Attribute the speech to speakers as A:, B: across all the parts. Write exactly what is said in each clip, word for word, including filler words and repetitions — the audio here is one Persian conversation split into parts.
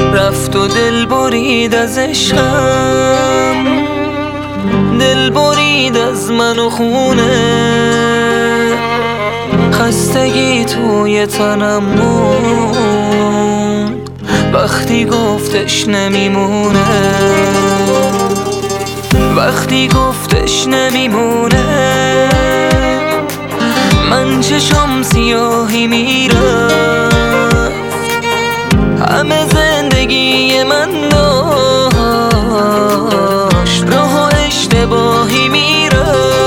A: رفت و دل برید از عشقم، دل برید از من و خونه. خستگی توی تنم موند وقتی گفتش نمیمونه، وقتی گفتش نمیمونه. من چشم سیاهی میرفت، همه زندگی من داشت راه و اشتباهی میرفت.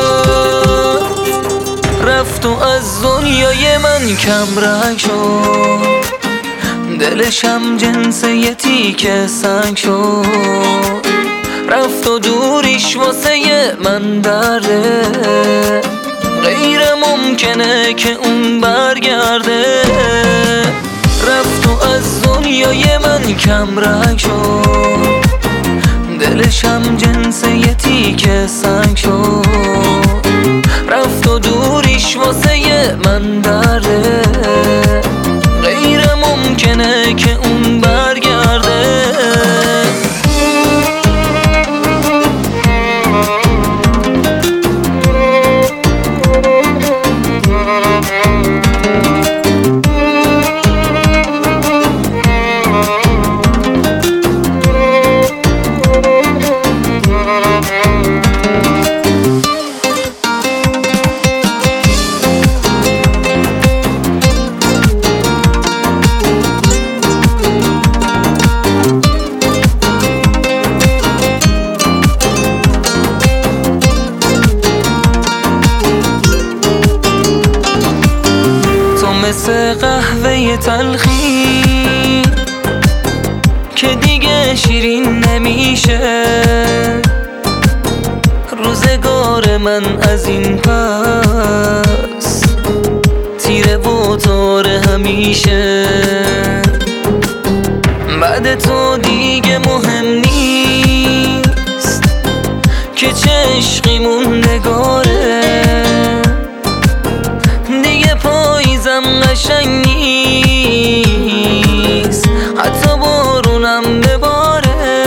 A: رفت و از دنیای من کم رنگ شد، دلشم جنس یه تیکه سنگ شد. رفت و دوریش واسه من درده، غیر ممکنه که اون برگرده. رفت و از دنیای من کم رنگ شد، دلشم جنس یه تیکه سنگ شد. رفت و دوریش واسه من درده، غیر ممکنه که اون برگرده. مثل قهوه تلخی که دیگه شیرین نمیشه. روزگار من از این پس تیره و تار همیشه. بعد تو دیگه مهم نیست که چه عشقی موندگاره. دیگه پاییزم قشنگ نیست، حتی بارونم بباره.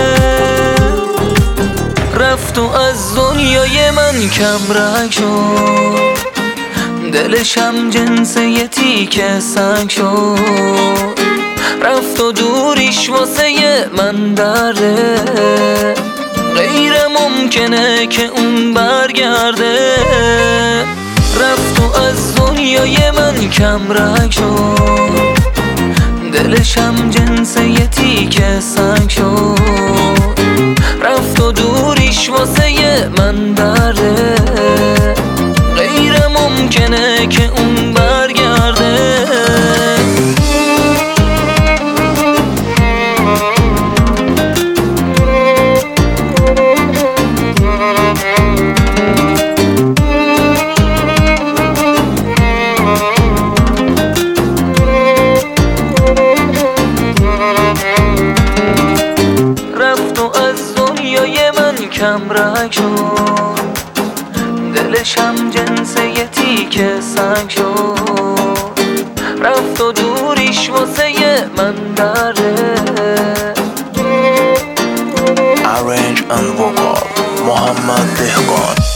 A: رفت و از دنیای من کم رنگ شد، دلشم جنس یه تیکه سنگ شد. رفت و دوریش واسه من درده، غیر ممکنه که اون برگرده. رفت و از دنیای من کم رنگ شد، دلشم جنس یه تیکه سنگ شد. رفت و دوریش واسه من درده، غیر ممکنه که اون برگرده. کم رنگ شد، دلشم جنس یه تیکه سنگ شد. رفت و دوریش واسه من درده.
B: Arrange and vocal محمد دهقان.